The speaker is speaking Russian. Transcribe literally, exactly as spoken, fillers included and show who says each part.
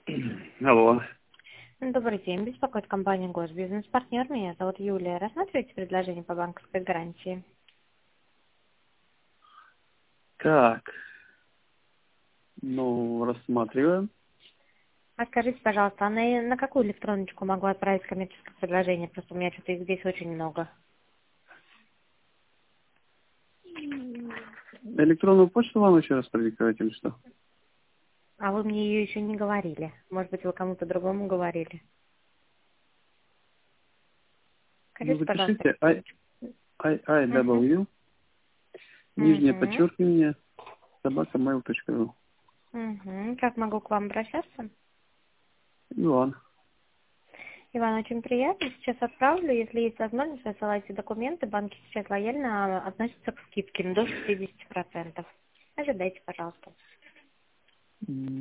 Speaker 1: Алло.
Speaker 2: Добрый день, беспокоит компания Госбизнес-партнер. Меня зовут Юлия. Рассматриваете предложение по банковской гарантии?
Speaker 1: Так, ну, рассматриваем.
Speaker 2: А скажите, пожалуйста, а на, на какую электроночку могу отправить коммерческое предложение? Просто у меня что-то их здесь очень много.
Speaker 1: Электронную почту вам еще раз продиктовать или что?
Speaker 2: А вы мне ее еще не говорили. Может быть, вы кому-то другому говорили.
Speaker 1: Ну,
Speaker 2: Скажите, пожалуйста,
Speaker 1: запишите I,
Speaker 2: электроночку.
Speaker 1: I,
Speaker 2: Угу.
Speaker 1: IW, нижнее
Speaker 2: Угу.
Speaker 1: подчеркивание, собака mail точка ру.
Speaker 2: Угу. Как могу к вам обращаться?
Speaker 1: Иван.
Speaker 2: Иван, очень приятно. Сейчас отправлю. Если есть возможность, высылайте документы. Банки сейчас лояльно относятся к скидке до шестидесяти процентов. Ожидайте, пожалуйста.